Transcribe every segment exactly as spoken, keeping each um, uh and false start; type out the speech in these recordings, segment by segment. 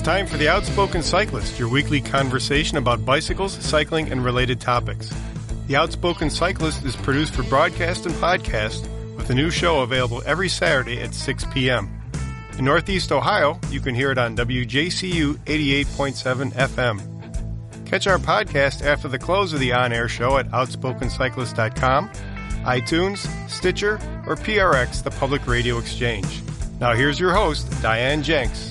time for The Outspoken Cyclist, your weekly conversation about bicycles, cycling, and related topics. The Outspoken Cyclist is produced for broadcast and podcast, with a new show available every Saturday at six p.m. In Northeast Ohio, you can hear it on W J C U eighty-eight point seven F M. Catch our podcast after the close of the on-air show at outspoken cyclist dot com, iTunes, Stitcher, or P R X, the Public Radio Exchange. Now here's your host, Diane Jenks.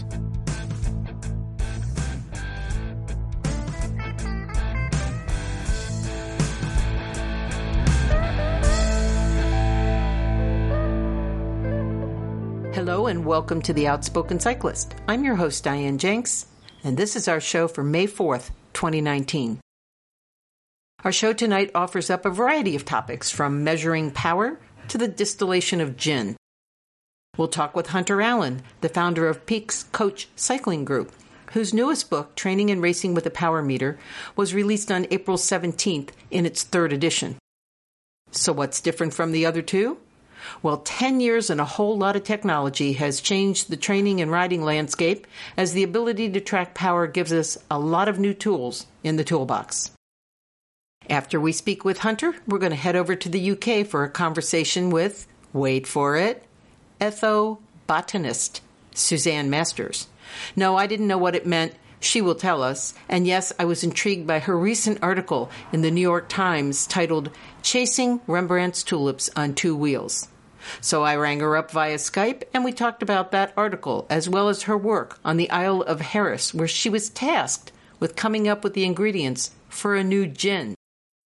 Hello and welcome to The Outspoken Cyclist. I'm your host, Diane Jenks, and this is our show for May fourth, twenty nineteen. Our show tonight offers up a variety of topics, from measuring power to the distillation of gin. We'll talk with Hunter Allen, the founder of Peaks Coach Cycling Group, whose newest book, Training and Racing with a Power Meter, was released on April seventeenth in its third edition. So what's different from the other two? Well, ten years and a whole lot of technology has changed the training and riding landscape, as the ability to track power gives us a lot of new tools in the toolbox. After we speak with Hunter, we're going to head over to the U K for a conversation with, wait for it, ethobotanist Suzanne Masters. No, I didn't know what it meant. She will tell us. And yes, I was intrigued by her recent article in the New York Times titled Chasing Rembrandt's Tulips on Two Wheels. So I rang her up via Skype, and we talked about that article, as well as her work on the Isle of Harris, where she was tasked with coming up with the ingredients for a new gin.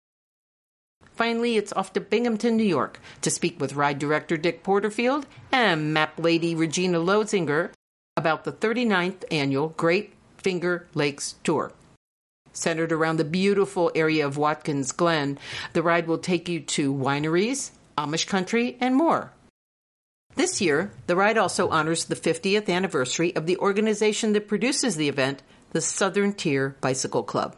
Finally, it's off to Binghamton, New York, to speak with ride director Dick Porterfield and map lady Regina Lozinger about the thirty-ninth annual Great Finger Lakes Tour. Centered around the beautiful area of Watkins Glen, the ride will take you to wineries, Amish country, and more. This year, the ride also honors the fiftieth anniversary of the organization that produces the event, the Southern Tier Bicycle Club.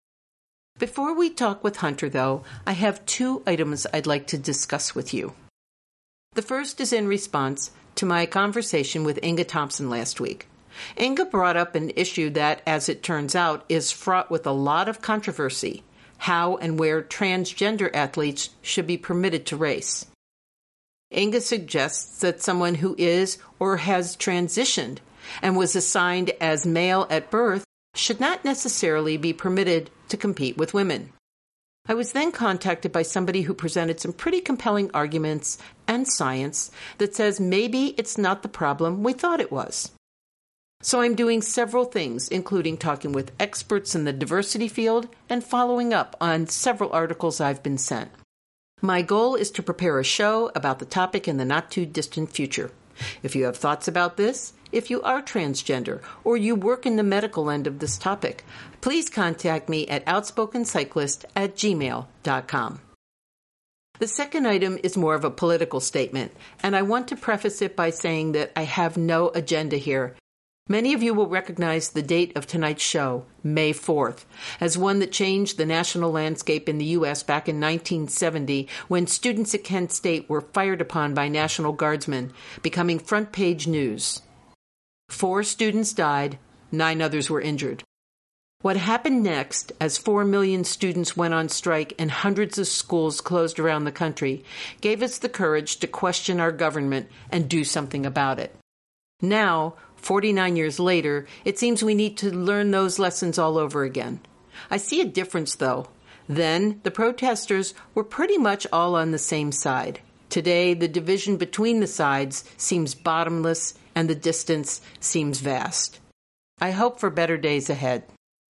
Before we talk with Hunter, though, I have two items I'd like to discuss with you. The first is in response to my conversation with Inga Thompson last week. Inga brought up an issue that, as it turns out, is fraught with a lot of controversy: how and where transgender athletes should be permitted to race. Inga suggests that someone who is or has transitioned and was assigned as male at birth should not necessarily be permitted to compete with women. I was then contacted by somebody who presented some pretty compelling arguments and science that says maybe it's not the problem we thought it was. So I'm doing several things, including talking with experts in the diversity field and following up on several articles I've been sent. My goal is to prepare a show about the topic in the not-too-distant future. If you have thoughts about this, if you are transgender, or you work in the medical end of this topic, please contact me at outspoken cyclist at gmail dot com. The second item is more of a political statement, and I want to preface it by saying that I have no agenda here. Many of you will recognize the date of tonight's show, May fourth, as one that changed the national landscape in the U S back in nineteen seventy, when students at Kent State were fired upon by National Guardsmen, becoming front-page news. Four students died, nine others were injured. What happened next, as four million students went on strike and hundreds of schools closed around the country, gave us the courage to question our government and do something about it. Now, forty-nine years later, it seems we need to learn those lessons all over again. I see a difference, though. Then, the protesters were pretty much all on the same side. Today, the division between the sides seems bottomless, and the distance seems vast. I hope for better days ahead.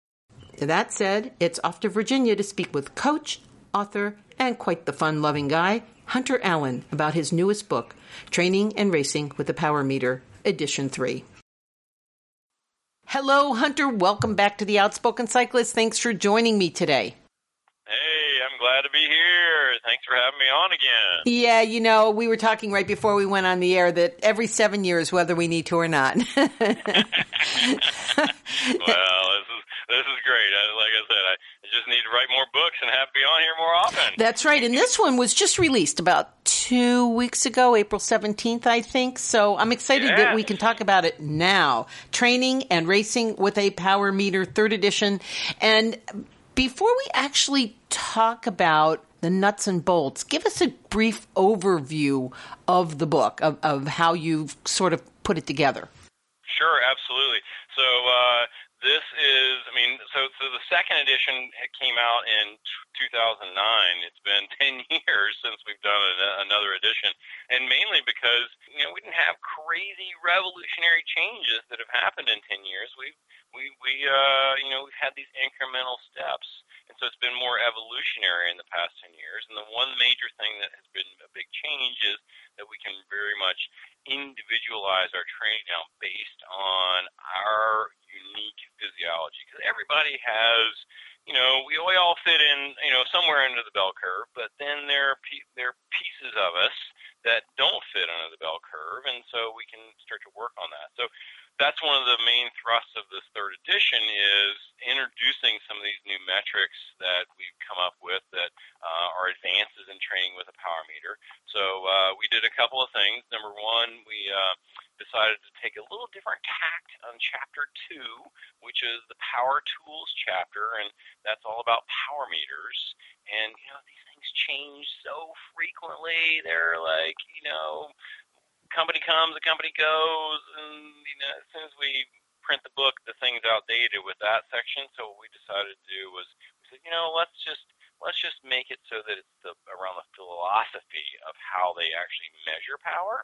That said, it's off to Virginia to speak with coach, author, and quite the fun-loving guy, Hunter Allen, about his newest book, Training and Racing with a Power Meter, Edition three. Hello, Hunter. Welcome back to The Outspoken Cyclist. Thanks for joining me today. Hey, I'm glad to be here. Thanks for having me on again. Yeah, you know, we were talking right before we went on the air that every seven years, whether we need to or not. Well, this is this is great. I, like I said, I just need to write more books, and have me on here more often. That's right. And this one was just released about two weeks ago, April seventeenth, I think. So I'm excited yes. that we can talk about it now. Training and Racing with a Power Meter, third edition. And before we actually talk about the nuts and bolts, give us a brief overview of the book, of, of how you've sort of put it together. Sure, absolutely. So uh, this is, I mean, so so the second edition came out in two thousand nine. It's been ten years since we've done a, another edition, and mainly because, you know, we didn't have crazy revolutionary changes that have happened in ten years. We we we uh, you know, we've had these incremental steps, and so it's been more evolutionary in the past ten years. And the one major thing that has been a big change is that we can very much individualize our training now based on our unique physiology. Because everybody has, you know, we all fit in, you know, somewhere under the bell curve, but then there are, pe- there are pieces of us that don't fit under the bell curve, and so we can start to work on that. So that's one of the main thrusts of this third edition, is introducing some of these new metrics that we've come up with that uh, are advances in training with a power meter. So uh, we did a couple of things. Number one, we uh, decided to take a little different tact on chapter two, which is the power tools chapter, and that's all about power meters. And, you know, these things change so frequently. They're like, you know, company comes, the company goes, and, you know, as soon as we print the book, the thing's outdated with that section. So what we decided to do was, we said, you know, let's just let's just make it so that it's the, around the philosophy of how they actually measure power,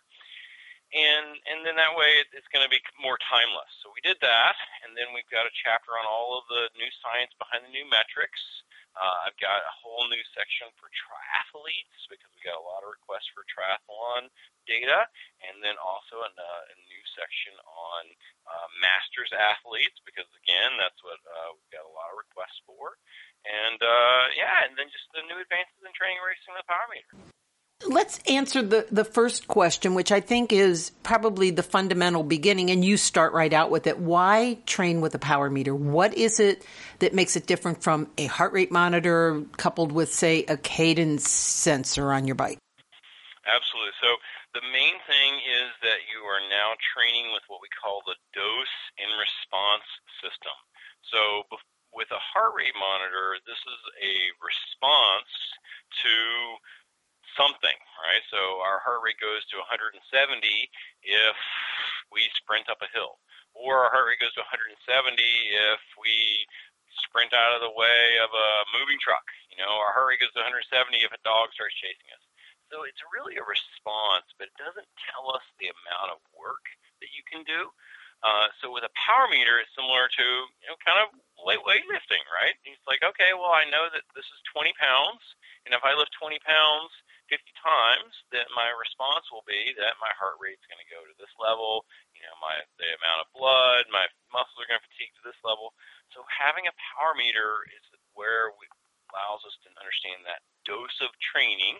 and and then that way it, it's going to be more timeless. So we did that, and then we've got a chapter on all of the new science behind the new metrics. Uh, I've got a whole new section for triathletes, because we got a lot of requests for triathlon data, and then also a, a new section on uh, masters athletes, because again, that's what uh, we've got a lot of requests for. And uh, yeah, and then just the new advances in training racing with a power meter. Let's answer the, the first question, which I think is probably the fundamental beginning, and you start right out with it. Why train with a power meter? What is it that makes it different from a heart rate monitor coupled with, say, a cadence sensor on your bike? Absolutely. So the main thing is that you are now training with what we call the dose and response system. So with a heart rate monitor, this is a response to something, right? So our heart rate goes to one hundred seventy if we sprint up a hill, or our heart rate goes to one hundred seventy if we sprint out of the way of a moving truck. You know, our heart rate goes to one hundred seventy if a dog starts chasing us. So it's really a response, but it doesn't tell us the amount of work that you can do. Uh, so with a power meter, it's similar to, you know, kind of light weightlifting, right? It's like, okay, well, I know that this is twenty pounds, and if I lift twenty pounds fifty times, then my response will be that my heart rate's going to go to this level, you know, my the amount of blood, my muscles are going to fatigue to this level. So having a power meter is where it allows us to understand that dose of training,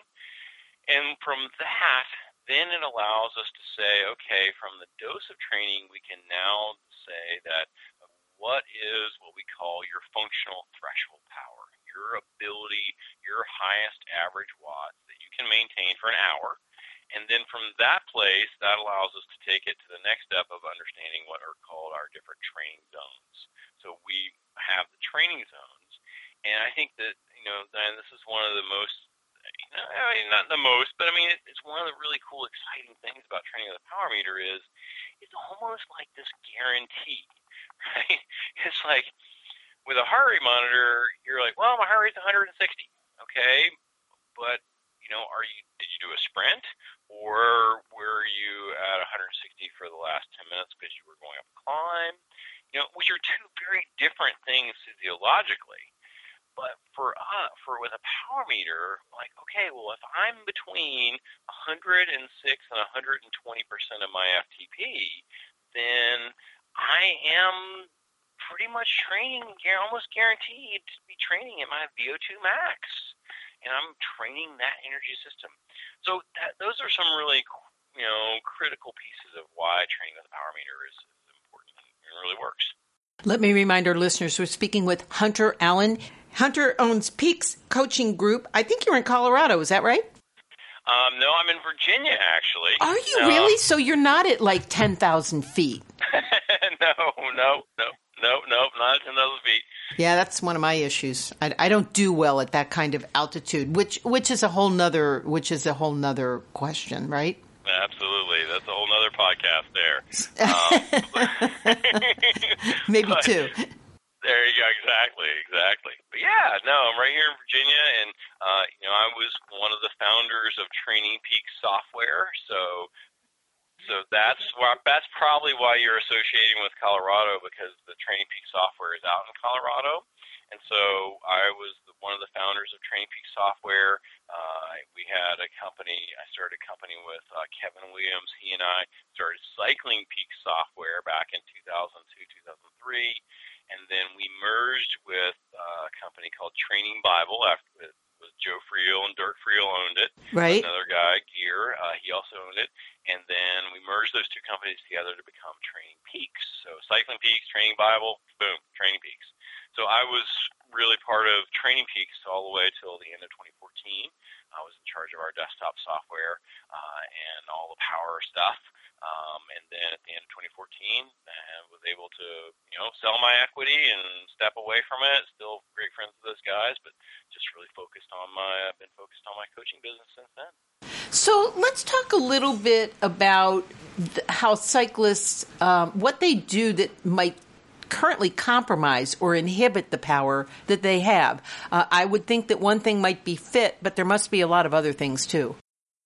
and from that, then it allows us to say, okay, from the dose of training, we can now say that what is what we call your functional threshold power, your ability, your highest average watts that you can maintain for an hour. And then from that place, that allows us to take it to the next step of understanding what are called our different training zones. So we have the training zones, and I think that, you know, and this is one of the most, I mean, not the most, but I mean, it's one of the really cool, exciting things about training with a power meter is it's almost like this guarantee, right? It's like with a heart rate monitor, you're like, well, my heart rate's one hundred sixty, okay, but you know, are you? Did you do a sprint, or were you at one hundred sixty for the last ten minutes because you were going up a climb? You know, which are two very different things physiologically. But for uh, for with a power meter, like, okay, well, if I'm between one hundred six and one hundred twenty percent of my F T P, then I am pretty much training, almost guaranteed to be training at my V O two max, and I'm training that energy system. So that, those are some really, you know, critical pieces of why training with a power meter is, is important and really works. Let me remind our listeners, we're speaking with Hunter Allen. Hunter owns Peaks Coaching Group. I think you're in Colorado. Is that right? Um, no, I'm in Virginia, actually. Are you no. really? So you're not at like ten thousand feet? no, no, no, no, no, not ten thousand feet. Yeah, that's one of my issues. I, I don't do well at that kind of altitude, which which is a whole nother which is a whole nother question, right? Absolutely, that's a whole nother podcast there. Um, Maybe but, two. There you go. Exactly, exactly. But yeah, no, I'm right here in Virginia, and uh, you know, I was one of the founders of Training Peaks Software, so. So that's why, that's probably why you're associating with Colorado, because the Training Peaks software is out in Colorado. And so I was the, one of the founders of Training Peaks Software. Uh, we had a company, I started a company with uh, Kevin Williams. He and I started Cycling Peaks Software back in two thousand two, two thousand three. And then we merged with uh, a company called Training Bible. After it was Joe Friel and Dirk Friel owned it. Right. Another guy, Gear, uh, he also owned it. And then we merged those two companies together to become Training Peaks. So Cycling Peaks, Training Bible, boom, Training Peaks. So I was really part of Training Peaks all the way till the end of twenty fourteen. I was in charge of our desktop software uh, and all the power stuff. Um, and then at the end of twenty fourteen, I was able to, you know, sell my equity and step away from it. Still great friends with those guys, but just really focused on my, I've been focused on my coaching business since then. So let's talk a little bit about th- how cyclists, um, what they do that might currently compromise or inhibit the power that they have. Uh, I would think that one thing might be fit, but there must be a lot of other things too.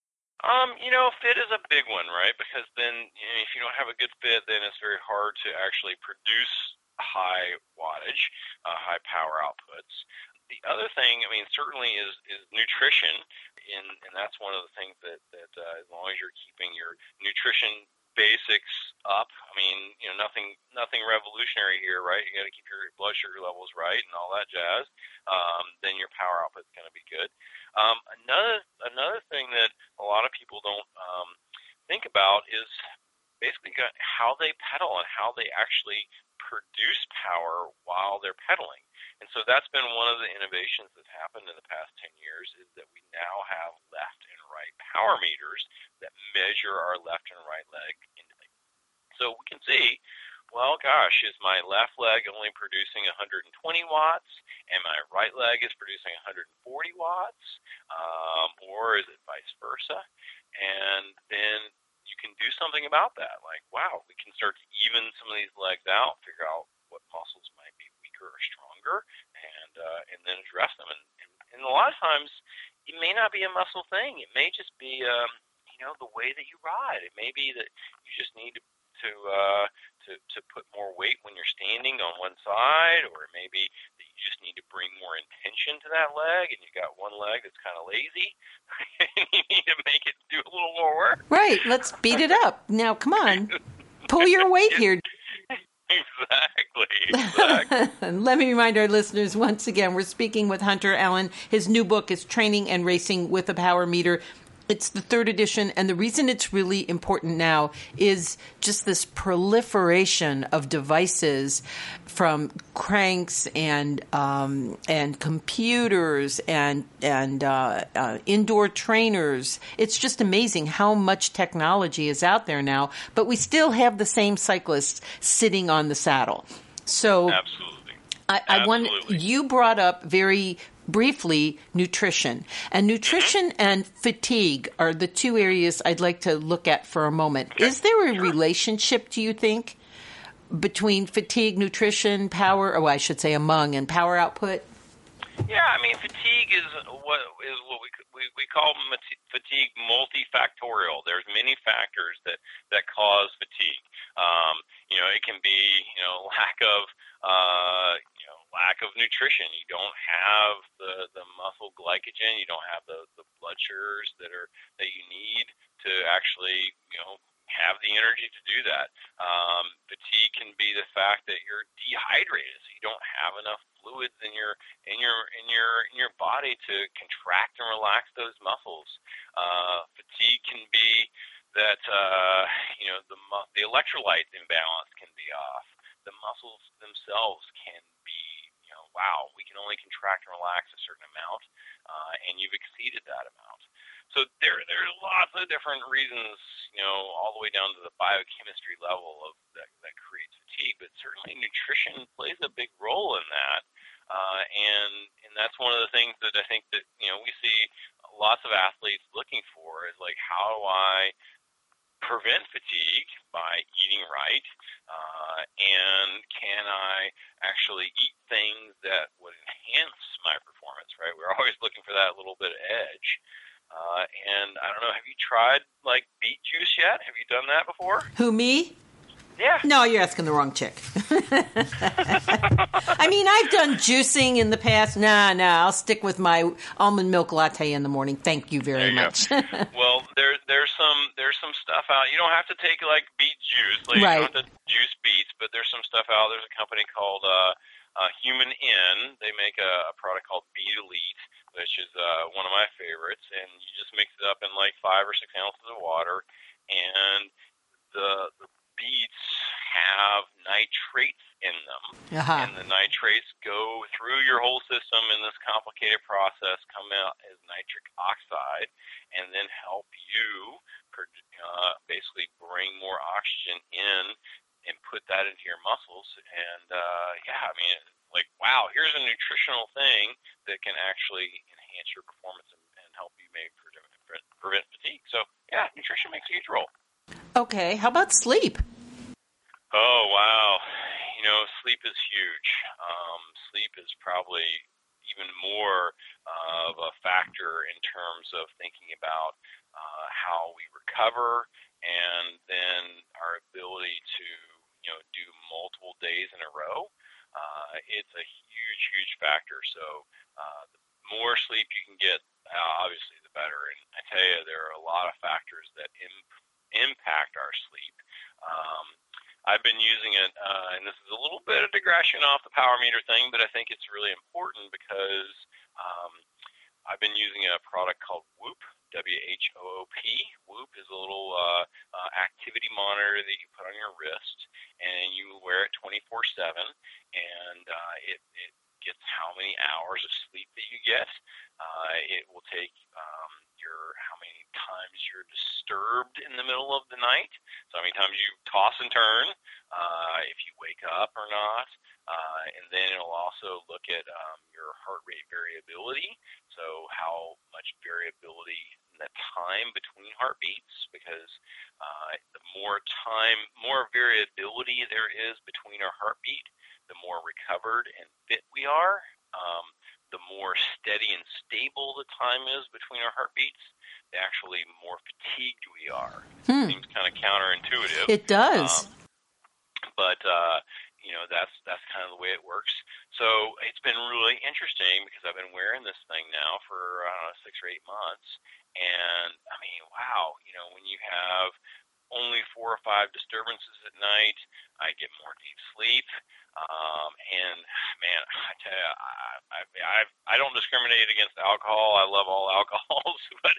Um, you know, fit is a big one, right? Because then, you know, if you don't have a good fit, then it's very hard to actually produce high wattage, uh, high power outputs. The other thing, I mean, certainly is, is nutrition, and, and that's one of the things that, that uh, as long as you're keeping your nutrition basics up, I mean, you know, nothing nothing revolutionary here, right? You got to keep your blood sugar levels right and all that jazz. Um, then your power output is going to be good. Um, another another thing that a lot of people don't um, think about is basically how they pedal and how they actually produce power while they're pedaling. And so that's been one of the innovations that's happened in the past ten years, is that we now have left and right power meters that measure our left and right leg individually. So we can see, well, gosh, is my left leg only producing one hundred twenty watts and my right leg is producing one hundred forty watts, um, or is it vice versa? And then you can do something about that. Like, wow, we can start to even some of these legs out, figure out what muscles might be weaker or stronger, and uh, and then address them. And, and, and a lot of times, it may not be a muscle thing. It may just be, um, you know, the way that you ride. It may be that you just need to to, uh, to to put more weight when you're standing on one side, or it may be that you just need to bring more intention to that leg, and you got one leg that's kind of lazy, and you need to make it do a little more work. Right. Let's beat it up. Now, come on. Pull your weight here. Exactly. exactly. Let me remind our listeners once again, we're speaking with Hunter Allen. His new book is Training and Racing with a Power Meter. It's the third edition, and the reason it's really important now is just this proliferation of devices, from cranks and um, and computers and and uh, uh, indoor trainers. It's just amazing how much technology is out there now, but we still have the same cyclists sitting on the saddle. So, absolutely, I, I want you brought up very briefly nutrition. And nutrition and fatigue are the two areas I'd like to look at for a moment. Okay. Is there a Sure. relationship, do you think, between fatigue, nutrition, power, or I should say among, and power output? Yeah, I mean, fatigue is what is what we we, we call fatigue multifactorial. There's many factors that, that cause fatigue. Um, you know, it can be, you know, lack of uh, you know, lack of nutrition. You don't have the, the muscle glycogen. You don't have the, the blood sugars that are that you need to actually, you know, have the energy to do that. Um, fatigue can be the fact that you're dehydrated, so you don't have enough fluids in your in your in your in your body to contract and relax those muscles. Uh, fatigue can be that uh, you know the the electrolyte imbalance can be off. The muscles themselves can be you know wow, we can only contract and relax a certain amount, uh, and you've exceeded that amount. So there, there's lots of different reasons, you know, all the way down to the biochemistry level of that, that creates fatigue. But certainly nutrition plays a big role in that, uh, and and that's one of the things that I think that you know we see lots of athletes looking for is like, how do I prevent fatigue by eating right, uh, and can I actually eat things that would enhance my performance, right? We're always looking for that little bit of edge. Uh, and I don't know, have you tried like beet juice yet? Have you done that before? Who, me? Yeah. No, you're asking the wrong chick. I mean, I've done juicing in the past. Nah, nah, I'll stick with my almond milk latte in the morning. Thank you very you much. Well, there, there's some there's some stuff out. You don't have to take like beet juice. Like, right. You don't have to juice beets, but there's some stuff out. There's a company called uh, uh, Human N. They make a, a product called Beet Elite, which is uh, one of my favorites. And you just mix it up in like five or six ounces of water, and the, the beets have nitrates in them, uh-huh. and the nitrates go through your whole system in this complicated process, come out as nitric oxide, and then help you uh, basically bring more oxygen in and put that into your muscles. And uh, yeah, I mean, like, wow, here's a nutritional thing that can actually enhance your performance and, and help you maybe prevent, prevent fatigue. So yeah, nutrition makes a huge role. Okay, how about sleep? Oh, wow. You know, sleep is huge. Um, sleep is probably even more uh, of a factor in terms of thinking about uh, how we recover, and then our ability to, you know, do multiple days in a row. Uh, it's a huge, huge factor. So uh, the more sleep you can get, uh, obviously, the better. And I tell you, there are a lot of factors that im- impact our sleep. Um, I've been using it, uh, and this is a little bit of digression off the power meter thing, but I think it's really important because um, I've been using a product called Whoop, W H O O P. Whoop is a little uh, uh, activity monitor that you put on your wrist, and you wear it twenty-four seven, and uh, it, it gets how many hours of sleep that you get. Uh, it will take um, your how many times you're disturbed in the middle of the night, so how many times you toss and turn, uh, if you wake up or not, uh, and then it'll also look at um, your heart rate variability, so how much variability in the time between heartbeats, because uh, the more time, more variability there is between our heartbeat, the more recovered and fit we are. Um, the more steady and stable the time is between our heartbeats, the actually more fatigued we are. Hmm. It seems kind of counterintuitive. It does. Um, but, uh, you know, that's that's kind of the way it works. So it's been really interesting because I've been wearing this thing now for, I don't know, six or eight months. And, I mean, wow, you know, when you have only four or five disturbances at night, I get more deep sleep. Um, and man, I tell you, I, I, I, I don't discriminate against alcohol. I love all alcohols, but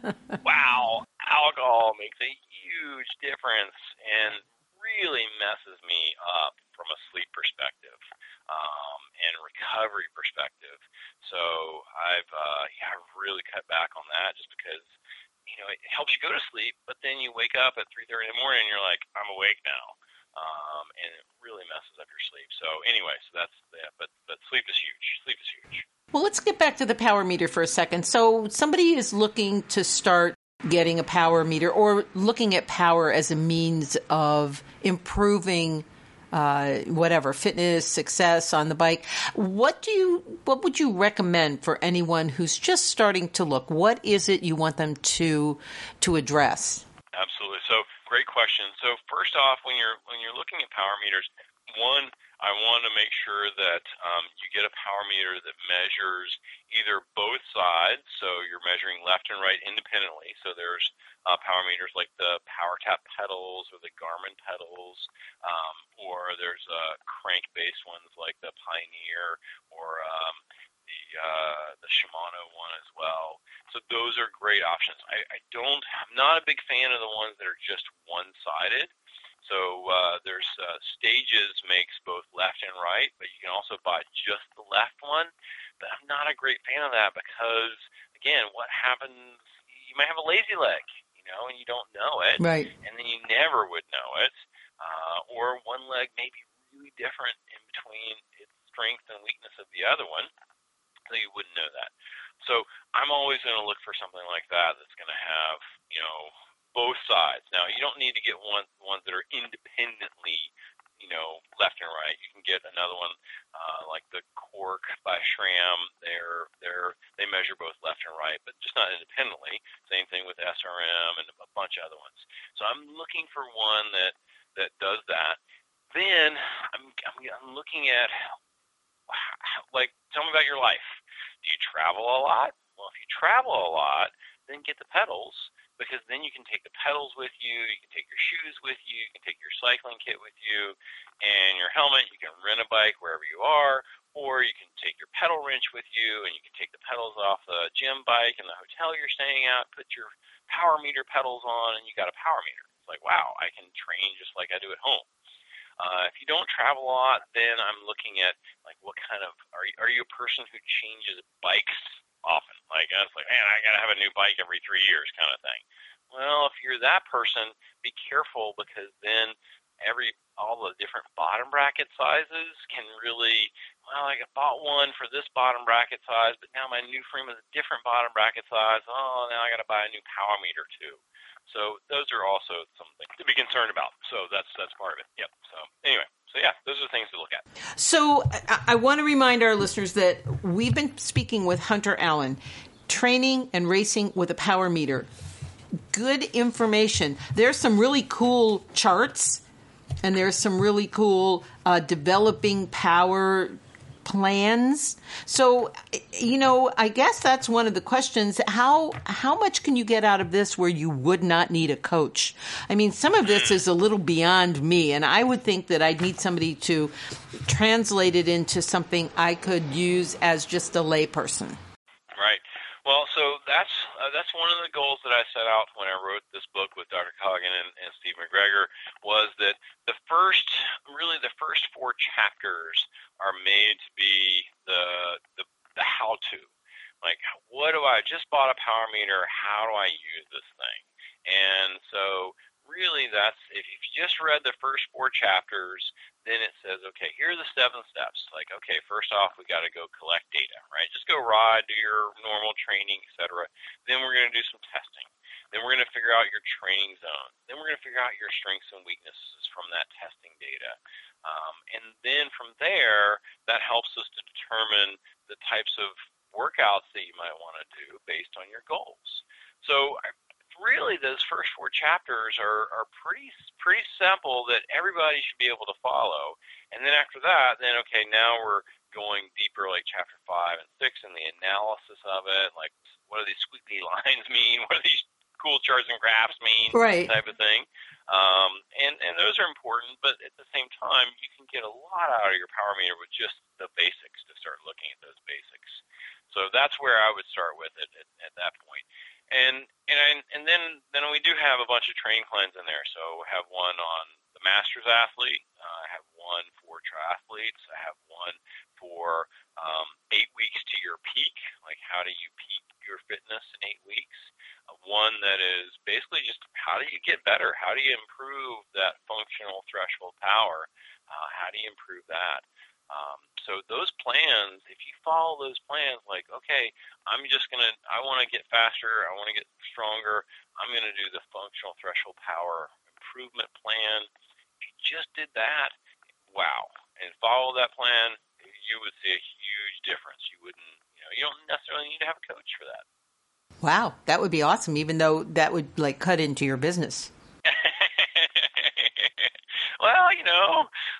wow, alcohol makes a huge difference and really messes me up from a sleep perspective, um, and recovery perspective. So I've, uh, yeah, I've really cut back on that just because, you know, it helps you go to sleep, but then you wake up at three thirty in the morning and you're like, I'm awake now. Um, and it really messes up your sleep. So anyway, so that's yeah, but but sleep is huge. Sleep is huge. Well, let's get back to the power meter for a second. So somebody is looking to start getting a power meter or looking at power as a means of improving uh, whatever, fitness, success on the bike. What do you, what would you recommend for anyone who's just starting to look? What is it you want them to to address? Absolutely. So great question. So first off, when you're when you're looking at power meters, one, I want to make sure that um, you get a power meter that measures either both sides, so you're measuring left and right independently. So there's uh, power meters like the PowerTap pedals or the Garmin pedals, um, or there's uh, crank-based ones like the Pioneer or um, the uh, the Shimano one as well. So those are great options. I, I don't, I'm not a big fan of the ones that are just one-sided. So uh, there's uh, Stages makes both left and right, but you can also buy just the left one. But I'm not a great fan of that because, again, what happens, you might have a lazy leg, you know, and you don't know it. Right. And then you never would know it. Uh, or one leg may be really different in between its strength and weakness of the other one, so you wouldn't know that. So I'm always going to look for something like that that's going to have, you know, both sides. Now, you don't need to get one ones that are independently, you know, left and right. You can get another one uh, like the Cork by SRAM. They're they're they measure both left and right, but just not independently. Same thing with S R M and a bunch of other ones. So I'm looking for one that that does that. Then I'm I'm, I'm looking at, like, tell me about your life. Do you travel a lot? Well, if you travel a lot, then get the pedals, because then you can take the pedals with you, you can take your shoes with you, you can take your cycling kit with you, and your helmet. You can rent a bike wherever you are, or you can take your pedal wrench with you, and you can take the pedals off the gym bike in the hotel you're staying at, put your power meter pedals on, and you got a power meter. It's like, wow, I can train just like I do at home. Uh, if you don't travel a lot, then I'm looking at, like, what kind of, are you, are you a person who changes bikes often? Like, it's like, man, I got to have a new bike every three years kind of thing. Well, if you're that person, be careful, because then every, all the different bottom bracket sizes can really, well, I bought one for this bottom bracket size, but now my new frame is a different bottom bracket size. Oh, now I got to buy a new power meter too. So those are also something to be concerned about. So that's that's part of it. Yep. So anyway, so yeah, those are things to look at. So I, I want to remind our listeners that we've been speaking with Hunter Allen, training and racing with a power meter. Good information. There's some really cool charts, and there's some really cool uh, developing power plans. So, you know, I guess that's one of the questions. How how much can you get out of this where you would not need a coach? I mean, some of this is a little beyond me, and I would think that I'd need somebody to translate it into something I could use as just a layperson. Right. Well, so that's uh, that's one of the goals that I set out when I wrote this book with Doctor Coggin and, and Steve McGregor, was that the first, really the first four chapters are made to be the the, the how-to. Like, what do I, just bought a power meter, how do I use this thing? And so really that's, if you just read the first four chapters, then it says, okay, here are the seven steps. Like, okay, first off, we got to go collect data, right? Just go ride, do your normal training, et cetera. Then we're going to do some testing. Then we're going to figure out your training zone. Then we're going to figure out your strengths and weaknesses from that testing data. Um, and then from there, that helps us to determine the types of workouts that you might want to do based on your goals. So really, those first four chapters are, are pretty pretty simple that everybody should be able to follow. And then after that, then, okay, now we're going deeper, like chapter five and six, and the analysis of it, like what do these squiggly lines mean? What do these cool charts and graphs mean? Right. Type of thing. Um, and, and those are important, but at the same time, you can get a lot out of your power meter with just the basics, to start looking at those basics. So that's where I would start with it at, at that point. And and I, and then then we do have a bunch of training plans in there. So I have one on the Masters athlete. Uh, I have one for triathletes. I have one for um, eight weeks to your peak. Like, how do you peak your fitness in eight weeks? Uh, one that is basically just how do you get better? How do you improve that functional threshold power? Uh, how do you improve that? Um, so those plans, if you follow those plans, like, okay, I'm just going to, I want to get faster, I want to get stronger, I'm going to do the functional threshold power improvement plan. If you just did that, wow, and follow that plan, you would see a huge difference. You wouldn't, you know, you don't necessarily need to have a coach for that. Wow, that would be awesome, even though that would, like, cut into your business. Well, you know,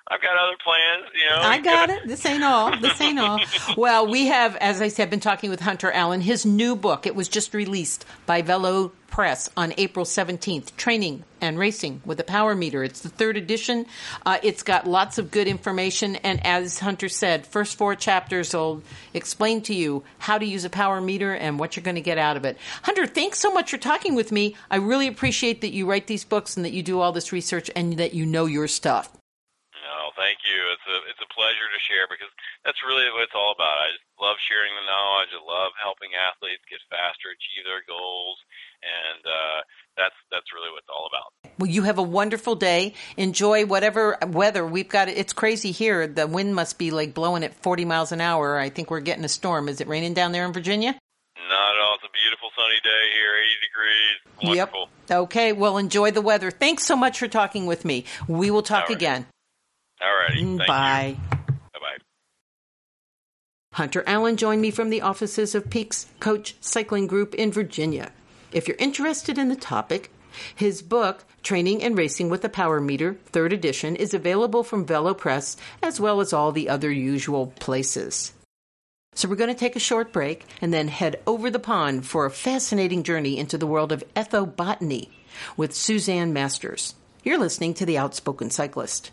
I've got other plans, you know. I got it. This ain't all. This ain't all. Well, we have, as I said, been talking with Hunter Allen. His new book, it was just released by Velo Press on April seventeenth, Training and Racing with a Power Meter. It's the third edition. Uh, it's got lots of good information. And as Hunter said, first four chapters will explain to you how to use a power meter and what you're going to get out of it. Hunter, thanks so much for talking with me. I really appreciate that you write these books and that you do all this research and that you know your stuff. No, thank you. It's a it's a pleasure to share because that's really what it's all about. I just love sharing the knowledge. I love helping athletes get faster, achieve their goals, and uh, that's that's really what it's all about. Well, you have a wonderful day. Enjoy whatever weather we've got. It's crazy here. The wind must be like blowing at forty miles an hour. I think we're getting a storm. Is it raining down there in Virginia? Not at all. It's a beautiful sunny day here, eighty degrees. Wonderful. Yep. Okay. Well, enjoy the weather. Thanks so much for talking with me. We will talk All right. again. All righty. Thank Bye. you. Bye-bye. Hunter Allen joined me from the offices of Peaks Coach Cycling Group in Virginia. If you're interested in the topic, his book, Training and Racing with a Power Meter, third edition, is available from Velo Press as well as all the other usual places. So we're going to take a short break and then head over the pond for a fascinating journey into the world of ethobotany with Suzanne Masters. You're listening to The Outspoken Cyclist.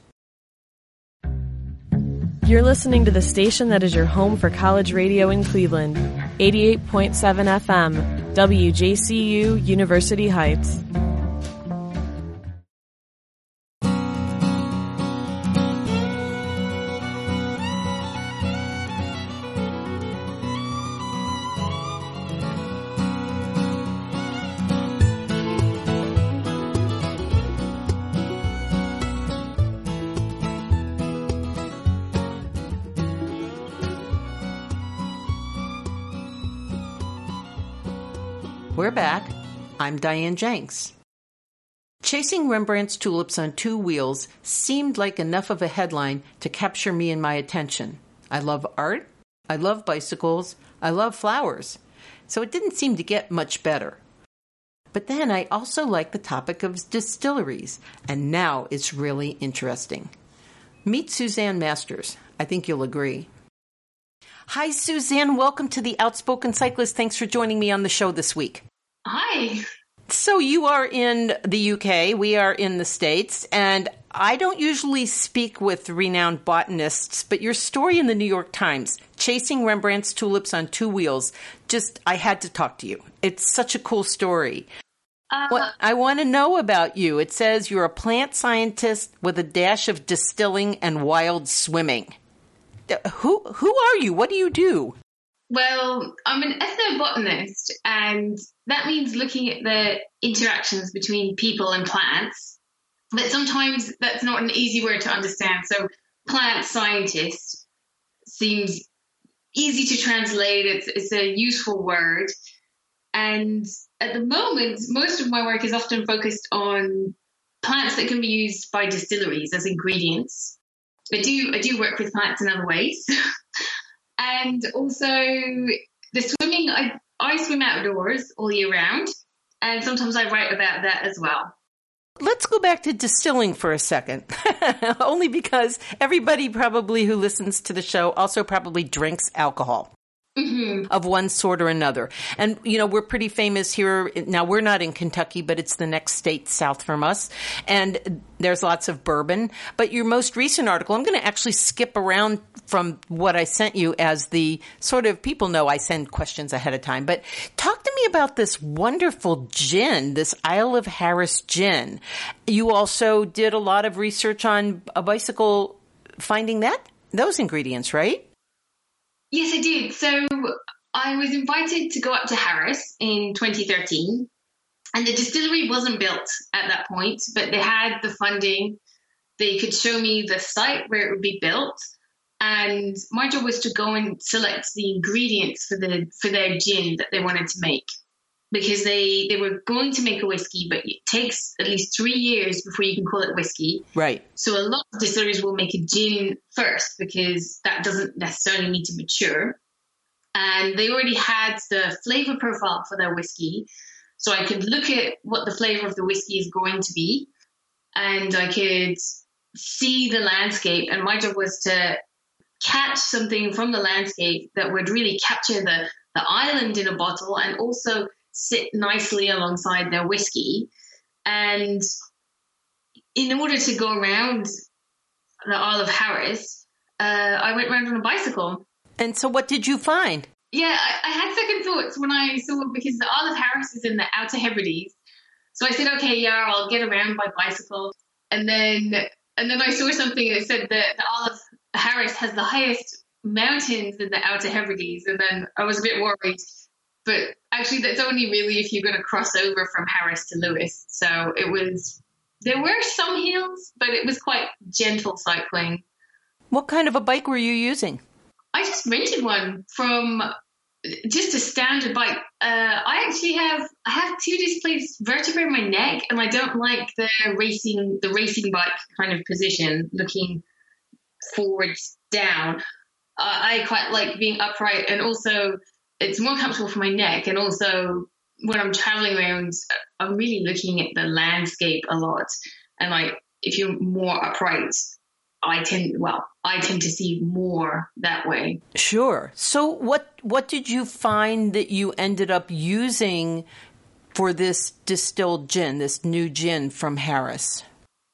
You're listening to the station that is your home for college radio in Cleveland, eighty-eight point seven F M, W J C U, University Heights. We're back. I'm Diane Jenks. Chasing Rembrandt's tulips on two wheels seemed like enough of a headline to capture me and my attention. I love art, I love bicycles, I love flowers, so it didn't seem to get much better. But then I also like the topic of distilleries, and now it's really interesting. Meet Suzanne Masters. I think you'll agree. Hi, Suzanne. Welcome to The Outspoken Cyclist. Thanks for joining me on the show this week. Hi. So you are in the U K, we are in the States, and I don't usually speak with renowned botanists, but your story in the New York Times, Chasing Rembrandt's Tulips on Two Wheels, just, I had to talk to you. It's such a cool story. Uh, What I want to know about you, it says you're a plant scientist with a dash of distilling and wild swimming. Who who are you? What do you do? Well, I'm an ethnobotanist, and that means looking at the interactions between people and plants. But sometimes that's not an easy word to understand. So plant scientist seems easy to translate. It's, it's a useful word. And at the moment, most of my work is often focused on plants that can be used by distilleries as ingredients. I do I do work with plants in other ways. And also the swimming, I, I swim outdoors all year round. And sometimes I write about that as well. Let's go back to distilling for a second. Only because everybody probably who listens to the show also probably drinks alcohol. Mm-hmm. Of one sort or another. And, you know, we're pretty famous here. Now, we're not in Kentucky, but it's the next state south from us. And there's lots of bourbon. But your most recent article, I'm going to actually skip around from what I sent you as the sort of, people know I send questions ahead of time. But talk to me about this wonderful gin, this Isle of Harris gin. You also did a lot of research on a bicycle, finding that, those ingredients, right? Yes, I did. So I was invited to go up to Harris in twenty thirteen, and the distillery wasn't built at that point, but they had the funding. They could show me the site where it would be built, and my job was to go and select the ingredients for the for their gin that they wanted to make, because they, they were going to make a whiskey, but it takes at least three years before you can call it whiskey. Right. So a lot of distilleries will make a gin first because that doesn't necessarily need to mature. And they already had the flavor profile for their whiskey. So I could look at what the flavor of the whiskey is going to be. And I could see the landscape, and my job was to catch something from the landscape that would really capture the, the island in a bottle and also sit nicely alongside their whiskey. And in order to go around the Isle of Harris, uh, I went around on a bicycle. And so what did you find? Yeah, I, I had second thoughts when I saw, because the Isle of Harris is in the Outer Hebrides. So I said, okay, yeah, I'll get around by bicycle. And then and then I saw something that said that the Isle of Harris has the highest mountains in the Outer Hebrides. And then I was a bit worried. But actually, that's only really if you're going to cross over from Harris to Lewis. So it was, there were some hills, but it was quite gentle cycling. What kind of a bike were you using? I just rented one from just a standard bike. Uh, I actually have I have two displaced vertebrae in my neck, and I don't like the racing the racing bike kind of position, looking forwards down. Uh, I quite like being upright, and also it's more comfortable for my neck. And also when I'm traveling around, I'm really looking at the landscape a lot. And like if you're more upright, I tend, well, I tend to see more that way. Sure. So what what did you find that you ended up using for this distilled gin, this new gin from Harris?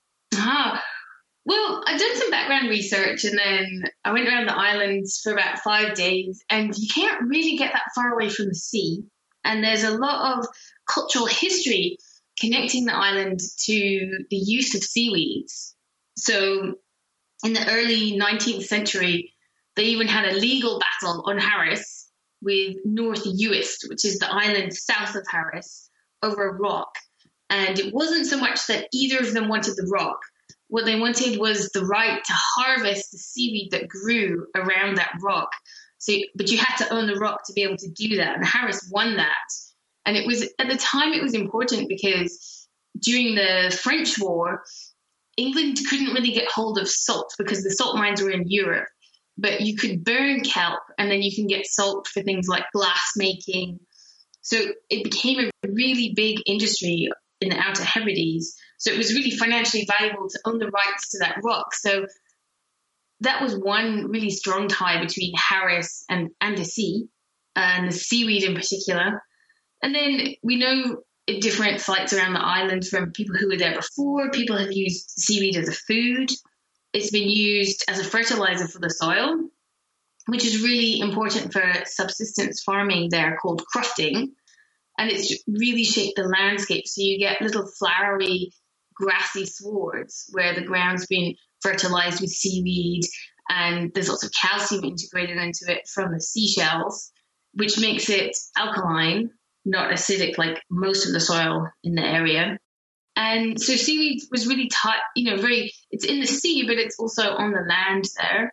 Ah, well, I've done some background research, and then I went around the islands for about five days, and you can't really get that far away from the sea. And there's a lot of cultural history connecting the island to the use of seaweeds. So in the early nineteenth century, they even had a legal battle on Harris with North Uist, which is the island south of Harris, over a rock. And it wasn't so much that either of them wanted the rock. What they wanted was the right to harvest the seaweed that grew around that rock. So, but you had to own the rock to be able to do that. And Harris won that. And it was, at the time, it was important because during the French War, England couldn't really get hold of salt because the salt mines were in Europe, but you could burn kelp and then you can get salt for things like glass making. So it became a really big industry in the Outer Hebrides. So it was really financially valuable to own the rights to that rock. So that was one really strong tie between Harris and, and the sea, and the seaweed in particular. And then we know at different sites around the island from people who were there before, people have used seaweed as a food. It's been used as a fertilizer for the soil, which is really important for subsistence farming there, called crufting. And it's really shaped the landscape. So you get little flowery, grassy swards where the ground's been fertilized with seaweed, and there's lots of calcium integrated into it from the seashells, which makes it alkaline, not acidic like most of the soil in the area. And so seaweed was really tight, you know, very, it's in the sea, but it's also on the land there.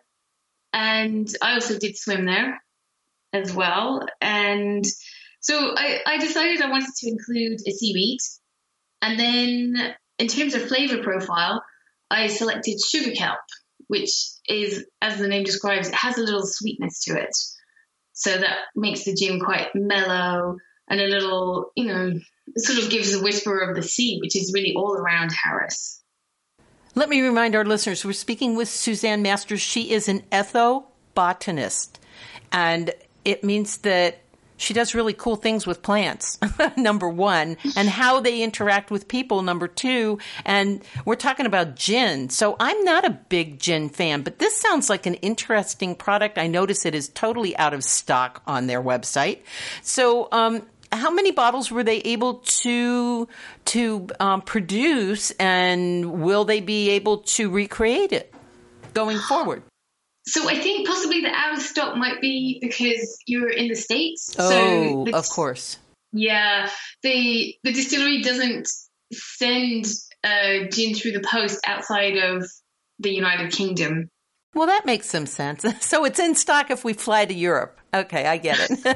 And I also did swim there as well. And so I, I decided I wanted to include a seaweed. And then in terms of flavor profile, I selected sugar kelp, which is, as the name describes, it has a little sweetness to it. So that makes the gin quite mellow and a little, you know, it sort of gives a whisper of the sea, which is really all around Harris. Let me remind our listeners, we're speaking with Suzanne Masters. She is an ethobotanist, and it means that she does really cool things with plants, number one, and how they interact with people, number two. And we're talking about gin. So I'm not a big gin fan, but this sounds like an interesting product. I notice it is totally out of stock on their website. So um, how many bottles were they able to to um, produce, and will they be able to recreate it going forward? So I think possibly the out of stock might be because you're in the States. Oh, so the, of course. Yeah, the the distillery doesn't send uh, gin through the post outside of the United Kingdom. Well, that makes some sense. So it's in stock if we fly to Europe. Okay, I get it.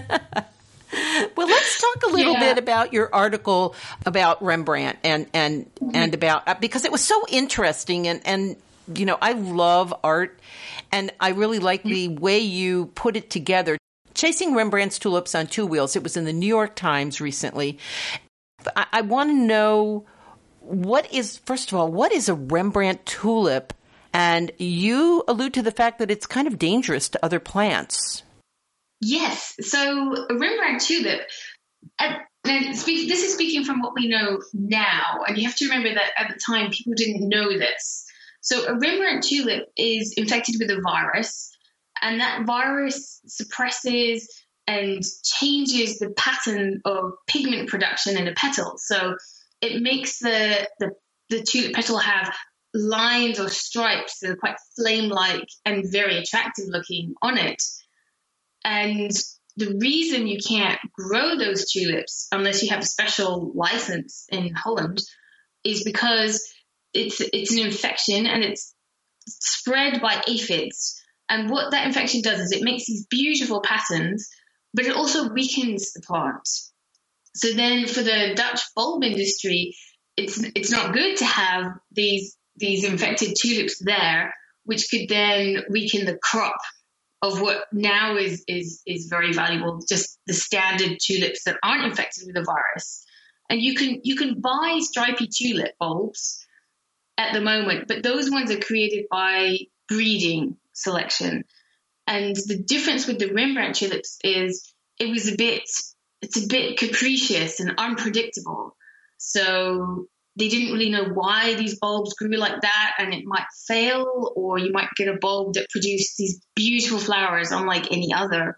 Well, let's talk a little yeah. bit about your article about Rembrandt and and mm-hmm. and about, because it was so interesting, and and you know, I love art. And I really like the way you put it together. Chasing Rembrandt's Tulips on Two Wheels. It was in the New York Times recently. I, I want to know, what is, first of all, what is a Rembrandt tulip? And you allude to the fact that it's kind of dangerous to other plants. Yes. So a Rembrandt tulip, at, and speak, this is speaking from what we know now. And you have to remember that at the time, people didn't know this. So a Rembrandt tulip is infected with a virus, and that virus suppresses and changes the pattern of pigment production in a petal. So it makes the, the, the tulip petal have lines or stripes that are quite flame-like and very attractive looking on it. And the reason you can't grow those tulips unless you have a special license in Holland is because it's it's an infection and it's spread by aphids. And what that infection does is it makes these beautiful patterns, but it also weakens the plant. So then for the Dutch bulb industry, it's it's not good to have these these infected tulips there, which could then weaken the crop of what now is is is very valuable, just the standard tulips that aren't infected with a virus. And you can you can buy stripy tulip bulbs at the moment, but those ones are created by breeding selection. And the difference with the Rembrandt tulips is it was a bit it's a bit capricious and unpredictable. So they didn't really know why these bulbs grew like that, and it might fail, or you might get a bulb that produced these beautiful flowers unlike any other.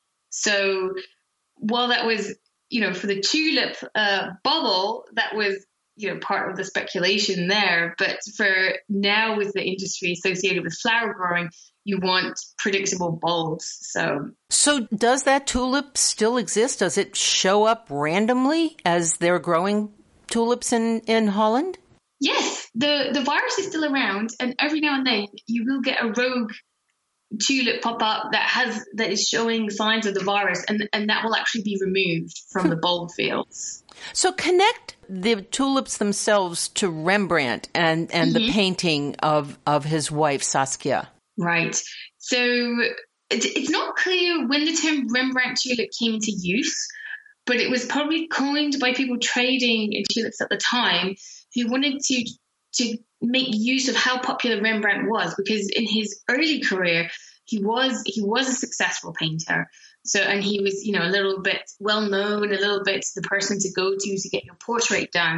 So while that was, you know, for the tulip uh, bubble, that was, you know, part of the speculation there. But for now, with the industry associated with flower growing, you want predictable bulbs. So, so does that tulip still exist? Does it show up randomly as they're growing tulips in, in Holland? Yes, the, the virus is still around, and every now and then you will get a rogue tulip pop up that has that is showing signs of the virus, and, and that will actually be removed from the bulb fields. So connect the tulips themselves to Rembrandt and, and mm-hmm. the painting of, of his wife, Saskia. Right. So it, it's not clear when the term Rembrandt tulip came into use, but it was probably coined by people trading in tulips at the time who wanted to to make use of how popular Rembrandt was, because in his early career he was he was a successful painter. So and he was, you know, a little bit well known, a little bit the person to go to to get your portrait done.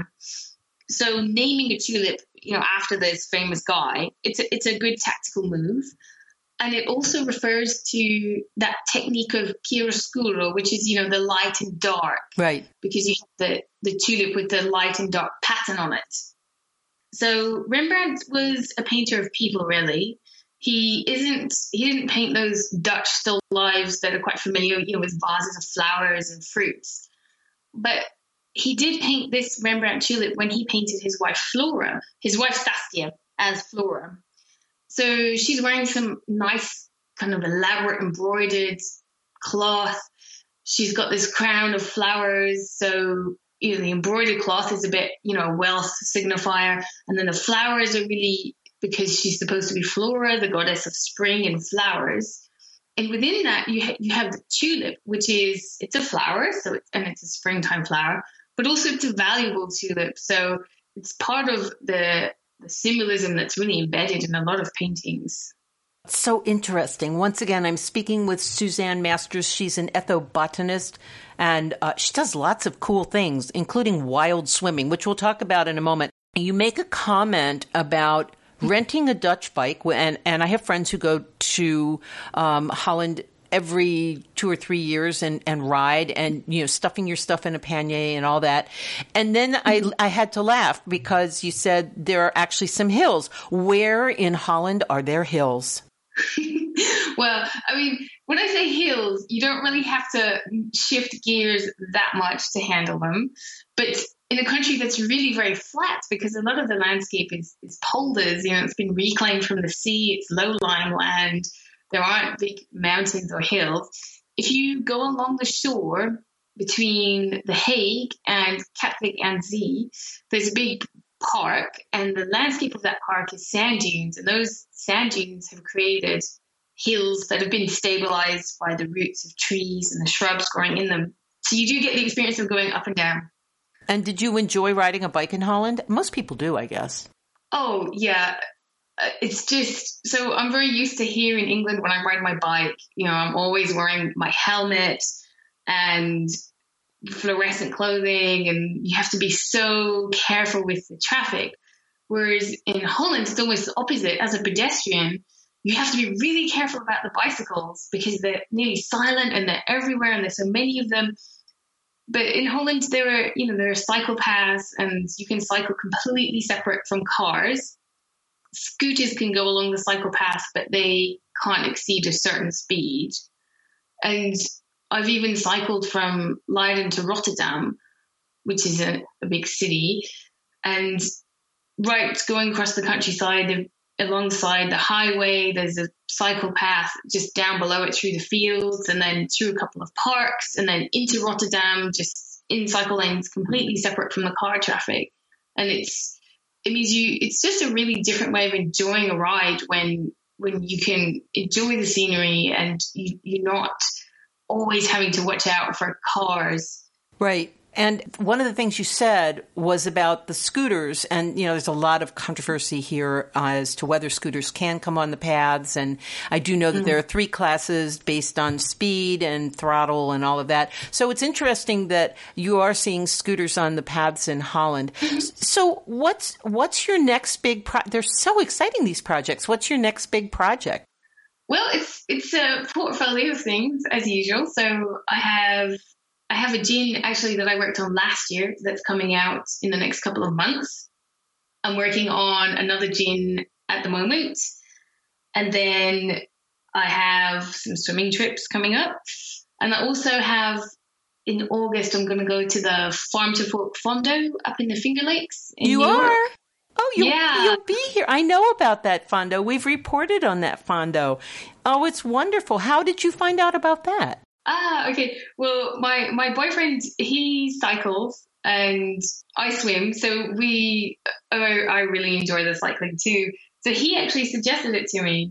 So naming a tulip, you know, after this famous guy, it's a, it's a good tactical move. And it also refers to that technique of chiaroscuro, which is, you know, the light and dark. Right. Because you have the, the tulip with the light and dark pattern on it. So Rembrandt was a painter of people, really. He isn't, he didn't paint those Dutch still lives that are quite familiar, you know, with vases of flowers and fruits. But he did paint this Rembrandt tulip when he painted his wife Flora, his wife Saskia as Flora. So she's wearing some nice kind of elaborate embroidered cloth. She's got this crown of flowers. So, you know, the embroidered cloth is a bit, you know, a wealth signifier. And then the flowers are really because she's supposed to be Flora, the goddess of spring and flowers. And within that, you, ha- you have the tulip, which is, it's a flower, so it's, and it's a springtime flower, but also it's a valuable tulip. So it's part of the the symbolism that's really embedded in a lot of paintings. So interesting. Once again, I'm speaking with Suzanne Masters. She's an ethnobotanist, and uh, she does lots of cool things, including wild swimming, which we'll talk about in a moment. You make a comment about renting a Dutch bike, and, and I have friends who go to um, Holland every two or three years and, and ride and, you know, stuffing your stuff in a pannier and all that. And then I, I had to laugh because you said there are actually some hills. Where in Holland are there hills? Well, I mean, when I say hills, you don't really have to shift gears that much to handle them. But in a country that's really very flat, because a lot of the landscape is, is polders, you know, it's been reclaimed from the sea, it's low-lying land. There aren't big mountains or hills. If you go along the shore between The Hague and Katwijk aan Zee, there's a big park, and the landscape of that park is sand dunes, and those sand dunes have created hills that have been stabilized by the roots of trees and the shrubs growing in them. So you do get the experience of going up and down. And did you enjoy riding a bike in Holland? Most people do, I guess. Oh, yeah. it's just, so I'm very used to here in England when I ride my bike, you know, I'm always wearing my helmet and fluorescent clothing, and you have to be so careful with the traffic. Whereas in Holland, it's almost the opposite. As a pedestrian, you have to be really careful about the bicycles because they're nearly silent and they're everywhere and there's so many of them. But in Holland, there are, you know, there are cycle paths and you can cycle completely separate from cars. Scooters can go along the cycle path, but they can't exceed a certain speed. And I've even cycled from Leiden to Rotterdam, which is a, a big city, and right going across the countryside, alongside the highway, there's a cycle path just down below it through the fields, and then through a couple of parks, and then into Rotterdam, just in cycle lanes, completely separate from the car traffic. And it's it means you it's just a really different way of enjoying a ride when when you can enjoy the scenery and you, you're not always having to watch out for cars. Right. And one of the things you said was about the scooters. And, you know, there's a lot of controversy here as to whether scooters can come on the paths. And I do know that mm-hmm. there are three classes based on speed and throttle and all of that. So it's interesting that you are seeing scooters on the paths in Holland. Mm-hmm. So what's what's your next big pro- – they're so exciting, these projects. What's your next big project? Well, it's it's a portfolio of things, as usual. So I have – I have a gin actually that I worked on last year that's coming out in the next couple of months. I'm working on another gin at the moment. And then I have some swimming trips coming up. And I also have, in August, I'm going to go to the Farm to Fork Fondo up in the Finger Lakes. In you New are? York. Oh, you'll, yeah. you'll be here. I know about that Fondo. We've reported on that Fondo. Oh, it's wonderful. How did you find out about that? Ah, okay. Well, my, my boyfriend, he cycles and I swim. So we, oh, I really enjoy the cycling too. So he actually suggested it to me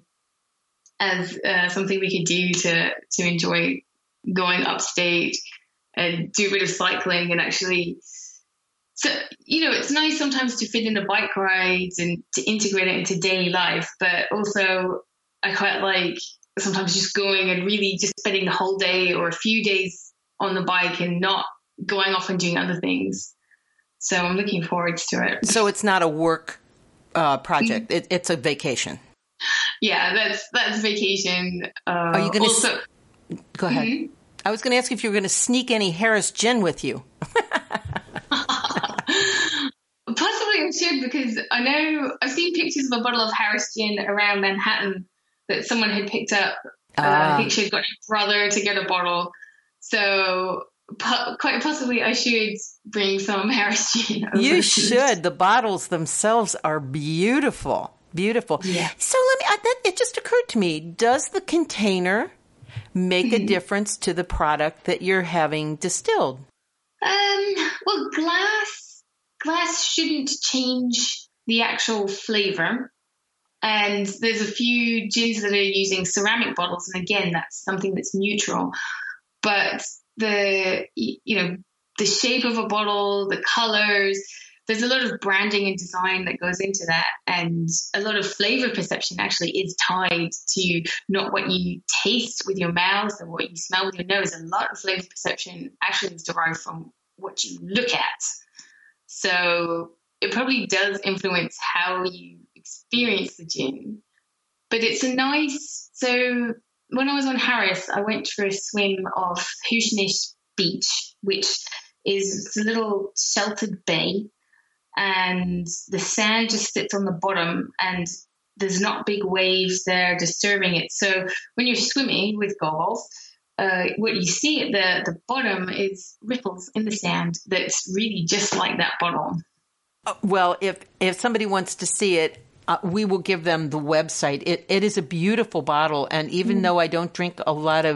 as uh, something we could do to, to enjoy going upstate and do a bit of cycling and actually, so, you know, it's nice sometimes to fit in the bike rides and to integrate it into daily life, but also I quite like sometimes just going and really just spending the whole day or a few days on the bike and not going off and doing other things. So I'm looking forward to it. So it's not a work uh, project. It, it's a vacation. Yeah, that's that's vacation. Uh, Are you going to s- go ahead? Mm-hmm. I was going to ask if you were going to sneak any Harris gin with you. Possibly I should, because I know I've seen pictures of a bottle of Harris gin around Manhattan that someone had picked up. Uh, uh, I think she had got her brother to get a bottle. So po- quite possibly I should bring some Harris gin over. You should. The bottles themselves are beautiful. Beautiful. Yeah. So let me, I, that, it just occurred to me, does the container make a difference to the product that you're having distilled? Um, well, glass, glass shouldn't change the actual flavor. And there's a few gins that are using ceramic bottles. And again, that's something that's neutral. But the, you know, the shape of a bottle, the colors, there's a lot of branding and design that goes into that. And a lot of flavor perception actually is tied to not what you taste with your mouth or what you smell with your nose. A lot of flavor perception actually is derived from what you look at. So it probably does influence how you experience the gin. But it's a nice, so when I was on Harris, I went for a swim off Hoosnish Beach, which is a little sheltered bay, and the sand just sits on the bottom and there's not big waves there disturbing it. So when you're swimming with goggles, uh, what you see at the, the bottom is ripples in the sand that's really just like that bottle. Well, if if somebody wants to see it, uh, we will give them the website. It It is a beautiful bottle, and even mm. though I don't drink a lot of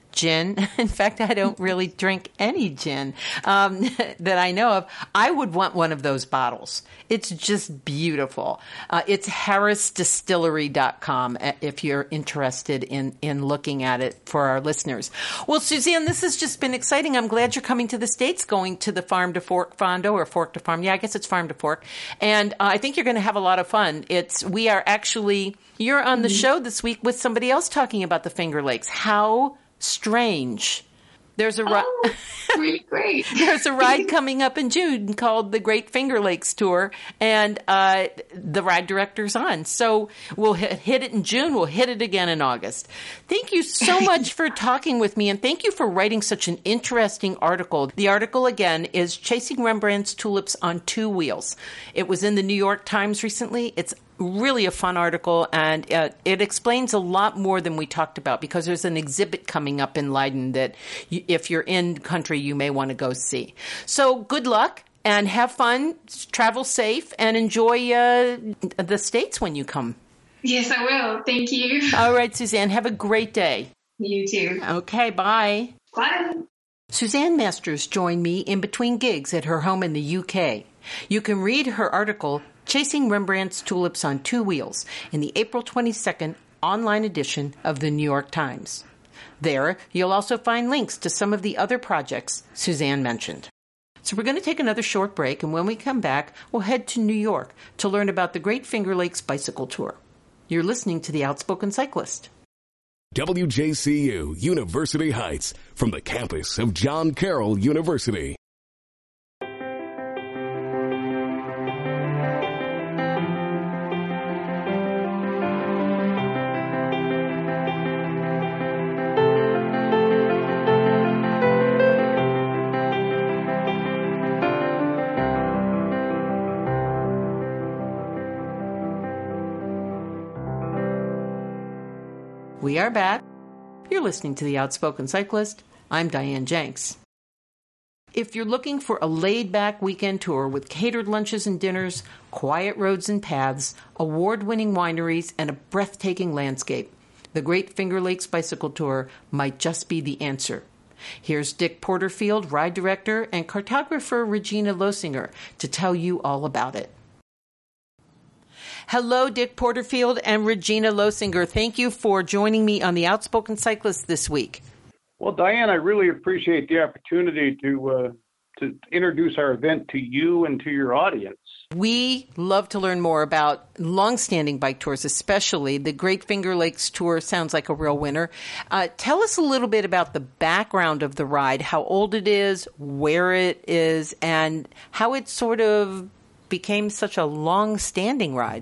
gin. In fact, I don't really drink any gin um, that I know of. I would want one of those bottles. It's just beautiful. Uh, it's harris distillery dot com if you're interested in, in looking at it for our listeners. Well, Suzanne, this has just been exciting. I'm glad you're coming to the States, going to the Farm to Fork Fondo or Fork to Farm. Yeah, I guess it's Farm to Fork. And uh, I think you're going to have a lot of fun. It's we are actually, you're on the mm-hmm. show this week with somebody else talking about the Finger Lakes. How strange. There's a ride. Oh, really great. There's a ride coming up in June called the Great Finger Lakes Tour, and uh, the ride director's on. So we'll hit, hit it in June. We'll hit it again in August. Thank you so much for talking with me, and thank you for writing such an interesting article. The article, again, is Chasing Rembrandt's Tulips on Two Wheels. It was in the New York Times recently. It's really a fun article, and uh, it explains a lot more than we talked about, because there's an exhibit coming up in Leiden that you, if you're in country, you may want to go see. So good luck and have fun, travel safe, and enjoy uh, the States when you come. Yes, I will. Thank you. All right, Suzanne, have a great day. You too. Okay, bye. Bye. Suzanne Masters joined me in between gigs at her home in the U K. You can read her article, Chasing Rembrandt's Tulips on Two Wheels, in the April twenty-second online edition of the New York Times. There, you'll also find links to some of the other projects Suzanne mentioned. So we're going to take another short break, and when we come back, we'll head to New York to learn about the Great Finger Lakes Bicycle Tour. You're listening to The Outspoken Cyclist. W J C U University Heights, from the campus of John Carroll University. We are back. You're listening to The Outspoken Cyclist. I'm Diane Jenks. If you're looking for a laid-back weekend tour with catered lunches and dinners, quiet roads and paths, award-winning wineries, and a breathtaking landscape, the Great Finger Lakes Bicycle Tour might just be the answer. Here's Dick Porterfield, ride director, and cartographer Regina Losinger to tell you all about it. Hello, Dick Porterfield and Regina Losinger. Thank you for joining me on The Outspoken Cyclist this week. Well, Diane, I really appreciate the opportunity to uh, to introduce our event to you and to your audience. We love to learn more about long-standing bike tours, especially the Great Finger Lakes Tour. Sounds like a real winner. Uh, tell us a little bit about the background of the ride, how old it is, where it is, and how it sort of became such a long-standing ride.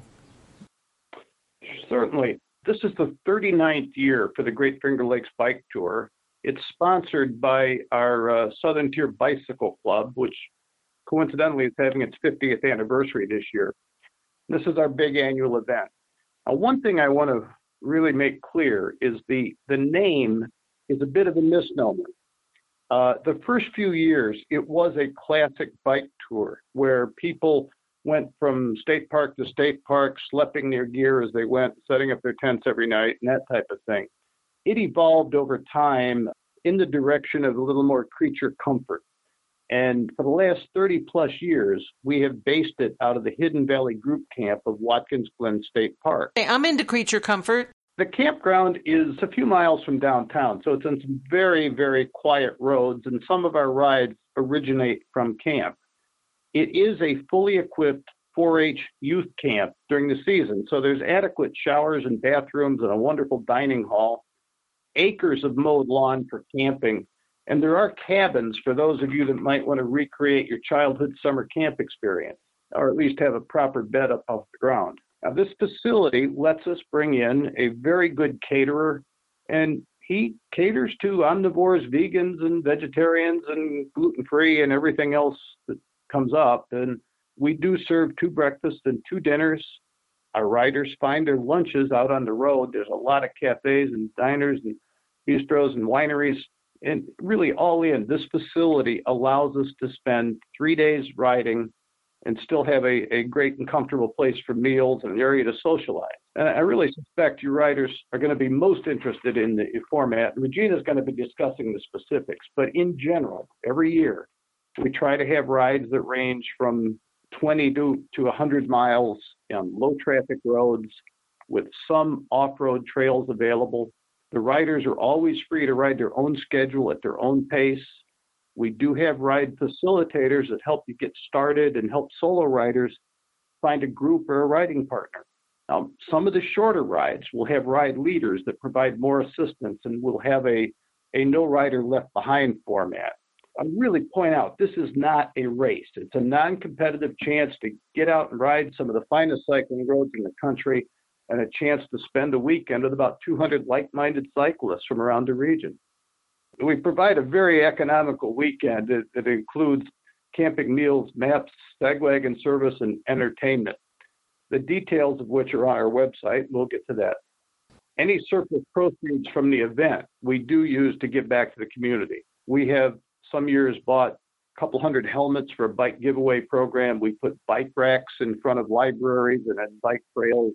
Certainly. This is the thirty-ninth year for the Great Finger Lakes Bike Tour. It's sponsored by our uh, Southern Tier Bicycle Club, which coincidentally is having its fiftieth anniversary this year. This is our big annual event. Now, one thing I want to really make clear is the, the name is a bit of a misnomer. Uh, the first few years, it was a classic bike tour where people went from state park to state park, schlepping their gear as they went, setting up their tents every night, and that type of thing. It evolved over time in the direction of a little more creature comfort. And for the last thirty plus years, we have based it out of the Hidden Valley Group Camp of Watkins Glen State Park. Hey, I'm into creature comfort. The campground is a few miles from downtown, so it's on some very, very quiet roads, and some of our rides originate from camp. It is a fully equipped four H youth camp during the season, so there's adequate showers and bathrooms and a wonderful dining hall, acres of mowed lawn for camping, and there are cabins for those of you that might want to recreate your childhood summer camp experience, or at least have a proper bed up off the ground. Now, this facility lets us bring in a very good caterer, and he caters to omnivores, vegans, and vegetarians, and gluten-free, and everything else that comes up. And we do serve two breakfasts and two dinners. Our riders find their lunches out on the road. There's a lot of cafes and diners and bistros and wineries, and really all in. This facility allows us to spend three days riding and still have a, a great and comfortable place for meals and an area to socialize. And I really suspect your riders are going to be most interested in the format. Regina's going to be discussing the specifics, but in general, every year, we try to have rides that range from twenty to, to one hundred miles on low traffic roads with some off-road trails available. The riders are always free to ride their own schedule at their own pace. We do have ride facilitators that help you get started and help solo riders find a group or a riding partner. Now, some of the shorter rides will have ride leaders that provide more assistance, and we'll have a, a no rider left behind format. I really point out this is not a race. It's a non-competitive chance to get out and ride some of the finest cycling roads in the country, and a chance to spend a weekend with about two hundred like-minded cyclists from around the region. We provide a very economical weekend that, that includes camping meals, maps, stag wagon service, and entertainment, the details of which are on our website. We'll get to that. Any surplus proceeds from the event, we do use to give back to the community. We have some years bought a couple hundred helmets for a bike giveaway program. We put bike racks in front of libraries and at bike trails.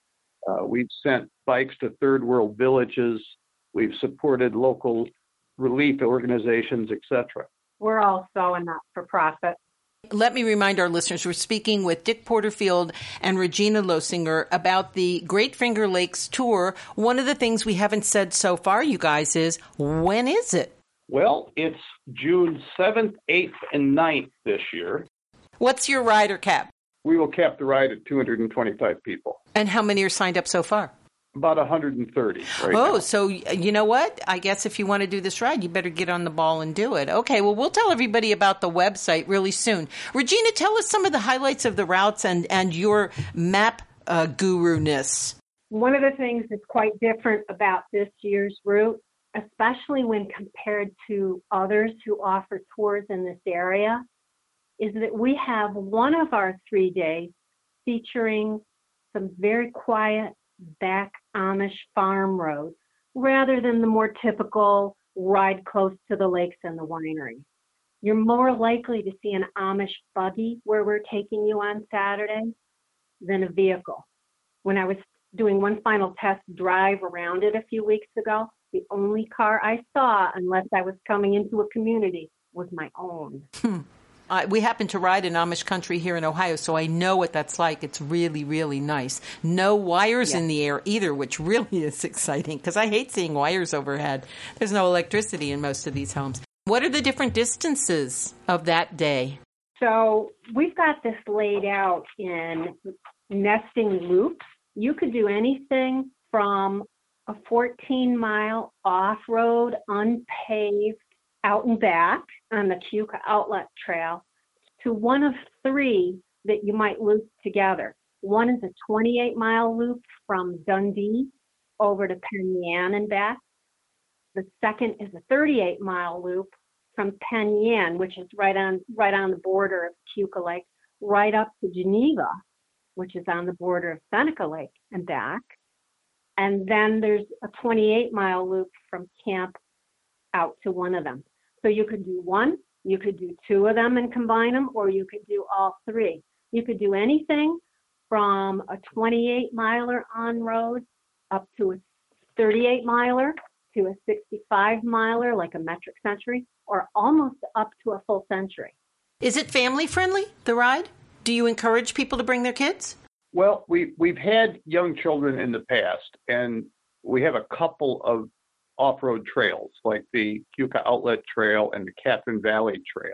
Uh, we've sent bikes to third world villages. We've supported local relief organizations, et cetera. We're also a not-for-profit. Let me remind our listeners, we're speaking with Dick Porterfield and Regina Losinger about the Great Finger Lakes Tour. One of the things we haven't said so far, you guys, is when is it? Well, it's June seventh, eighth, and ninth this year. What's your rider cap? We will cap the ride at two hundred twenty-five people. And how many are signed up so far? About one hundred thirty right Oh, now. So you know what? I guess if you want to do this ride, you better get on the ball and do it. Okay, well, we'll tell everybody about the website really soon. Regina, tell us some of the highlights of the routes and, and your map uh, guru-ness. One of the things that's quite different about this year's route, especially when compared to others who offer tours in this area, is that we have one of our three days featuring some very quiet back Amish farm roads rather than the more typical ride close to the lakes and the winery. You're more likely to see an Amish buggy where we're taking you on Saturday than a vehicle. When I was doing one final test drive around it a few weeks ago, the only car I saw, unless I was coming into a community, was my own. Hmm. Uh, we happen to ride in Amish country here in Ohio, so I know what that's like. It's really, really nice. No wires Yes. in the air either, which really is exciting because I hate seeing wires overhead. There's no electricity in most of these homes. What are the different distances of that day? So we've got this laid out in nesting loops. You could do anything from a fourteen mile off-road, unpaved, out and back on the Keuka Outlet Trail to one of three that you might loop together. One is a twenty-eight mile loop from Dundee over to Penn Yan and back. The second is a thirty-eight mile loop from Penn Yan, which is right on right on the border of Keuka Lake, right up to Geneva, which is on the border of Seneca Lake and back. And then there's a twenty-eight mile loop from Camp out to one of them. So you could do one, you could do two of them and combine them, or you could do all three. You could do anything from a twenty-eight miler on road up to a thirty-eight miler to a sixty-five miler, like a metric century, or almost up to a full century. Is it family friendly, the ride? Do you encourage people to bring their kids? Well, we, we've had young children in the past, and we have a couple of off-road trails like the Keuka Outlet Trail and the Catherine Valley Trail.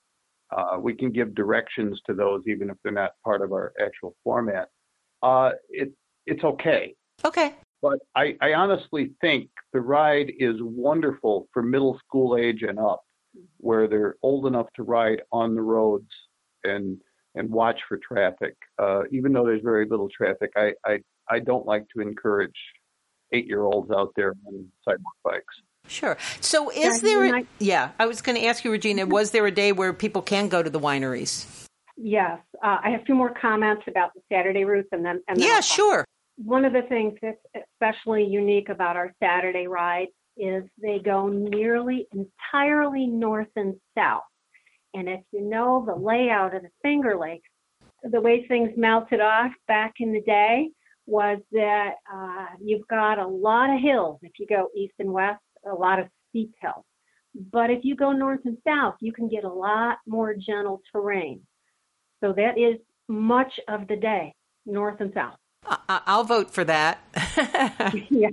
Uh, we can give directions to those even if they're not part of our actual format. Uh, it, it's okay. Okay. But I, I honestly think the ride is wonderful for middle school age and up, where they're old enough to ride on the roads and and watch for traffic. Uh, even though there's very little traffic, I, I, I don't like to encourage eight-year-olds out there on sidewalk bikes. Sure. So is there, a, yeah, I was going to ask you, Regina, was there a day where people can go to the wineries? Yes. Uh, I have a few more comments about the Saturday routes and then. And then yeah, I'll sure. One of the things that's especially unique about our Saturday ride is they go nearly entirely north and south. And if you know the layout of the Finger Lakes, the way things melted off back in the day was that uh, you've got a lot of hills. If you go east and west, a lot of steep hills. But if you go north and south, you can get a lot more gentle terrain. So that is much of the day, north and south. I'll vote for that. Yeah.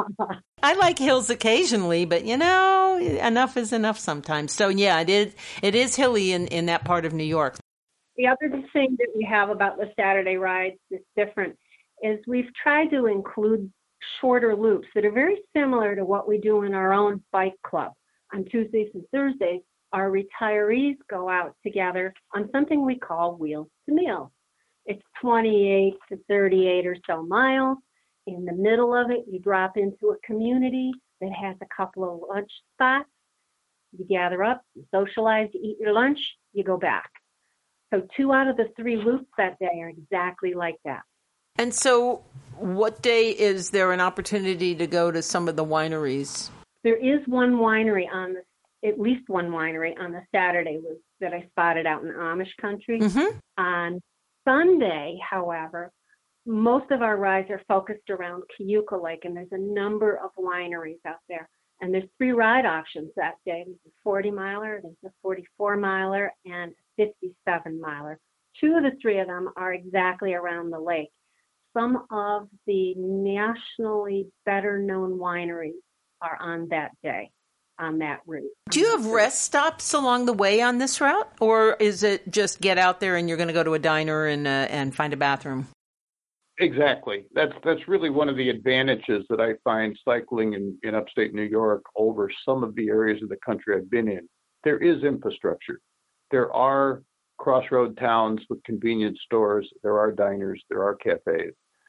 I like hills occasionally, but you know, enough is enough sometimes. So yeah, it is, it is hilly in, in that part of New York. The other thing that we have about the Saturday rides that's different is we've tried to include shorter loops that are very similar to what we do in our own bike club. On Tuesdays and Thursdays, our retirees go out together on something we call Wheels to Meals. It's twenty-eight to thirty-eight or so miles. In the middle of it, you drop into a community that has a couple of lunch spots. You gather up, you socialize, you eat your lunch, you go back. So two out of the three loops that day are exactly like that. And so what day is there an opportunity to go to some of the wineries? There is one winery on the, at least one winery on the Saturday was, that I spotted out in Amish country. Mm-hmm. On Sunday, however, most of our rides are focused around Cayuga Lake, and there's a number of wineries out there. And there's three ride options that day. There's a forty miler, there's a forty-four miler, and a fifty-seven miler. Two of the three of them are exactly around the lake. Some of the nationally better known wineries are on that day, on that route. Do you have rest stops along the way on this route? Or is it just get out there and you're going to go to a diner and uh, and find a bathroom? Exactly. That's that's really one of the advantages that I find cycling in, in upstate New York over some of the areas of the country I've been in. There is infrastructure. There are crossroad towns with convenience stores. There are diners. There are cafes.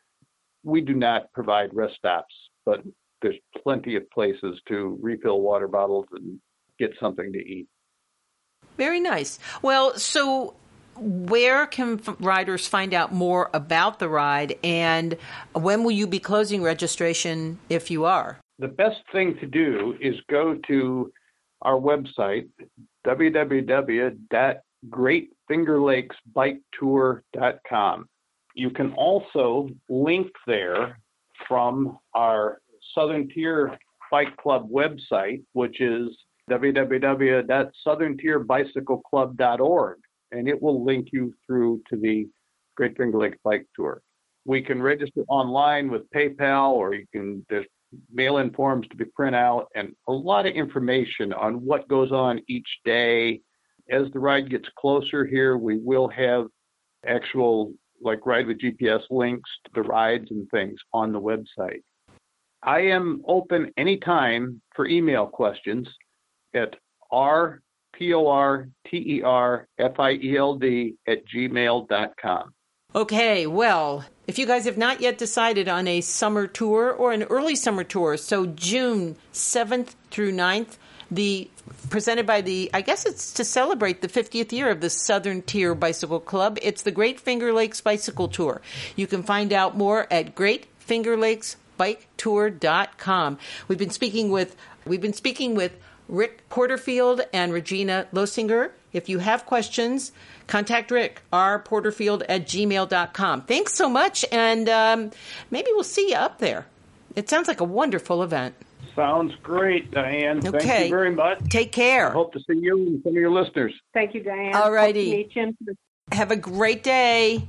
We do not provide rest stops, but there's plenty of places to refill water bottles and get something to eat. Very nice. Well, so where can riders find out more about the ride, and when will you be closing registration if you are? The best thing to do is go to our website, w w w dot great finger lakes bike tour dot com. You can also link there from our Southern Tier Bike Club website, which is w w w dot southern tier bicycle club dot org, and it will link you through to the Great Finger Lakes Bike Tour. We can register online with PayPal, or you can, there's mail-in forms to be print out, and a lot of information on what goes on each day. As the ride gets closer here, we will have actual, like Ride with G P S links to the rides and things on the website. I am open anytime for email questions at r p o r t e r f i e l d at gmail dot com. Okay, well, if you guys have not yet decided on a summer tour or an early summer tour, so June seventh through ninth, the presented by the, I guess it's to celebrate the fiftieth year of the Southern Tier Bicycle Club. It's the Great Finger Lakes Bicycle Tour. You can find out more at great finger lakes bike tour dot com. We've been speaking with we've been speaking with Rick Porterfield and Regina Losinger. If you have questions, contact Rick, r porterfield at gmail dot com. Thanks so much, and um, maybe we'll see you up there. It sounds like a wonderful event. Sounds great, Diane. Okay. Thank you very much. Take care. I hope to see you and some of your listeners. Thank you, Diane. All righty. Hope to meet you. Have a great day.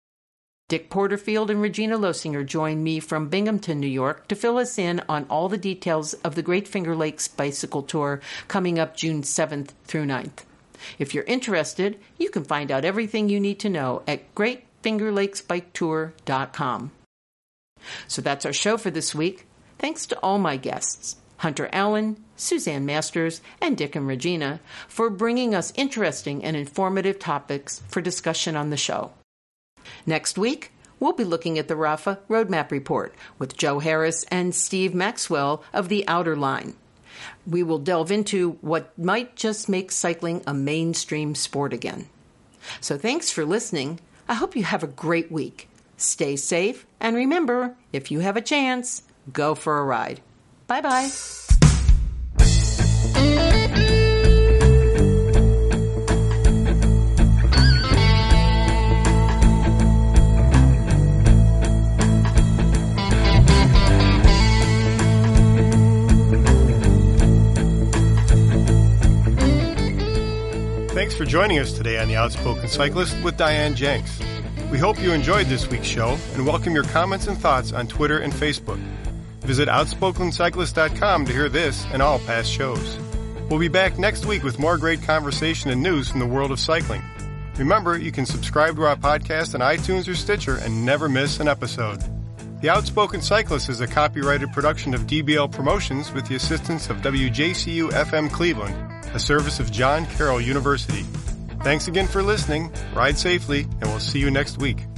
Dick Porterfield and Regina Losinger join me from Binghamton, New York, to fill us in on all the details of the Great Finger Lakes Bicycle Tour coming up June seventh through ninth. If you're interested, you can find out everything you need to know at great finger lakes bike tour dot com. So that's our show for this week. Thanks to all my guests, Hunter Allen, Suzanne Masters, and Dick and Regina, for bringing us interesting and informative topics for discussion on the show. Next week, we'll be looking at the Rafa Roadmap Report with Joe Harris and Steve Maxwell of the Outer Line. We will delve into what might just make cycling a mainstream sport again. So thanks for listening. I hope you have a great week. Stay safe, and remember, if you have a chance, go for a ride. Bye-bye. for joining us today on The Outspoken Cyclist with Diane Jenks. We hope you enjoyed this week's show and welcome your comments and thoughts on Twitter and Facebook. Visit outspoken cyclist dot com to hear this and all past shows. We'll be back next week with more great conversation and news from the world of cycling. Remember, you can subscribe to our podcast on iTunes or Stitcher and never miss an episode. The Outspoken Cyclist is a copyrighted production of D B L Promotions with the assistance of W J C U F M Cleveland, a service of John Carroll University. Thanks again for listening, ride safely, and we'll see you next week.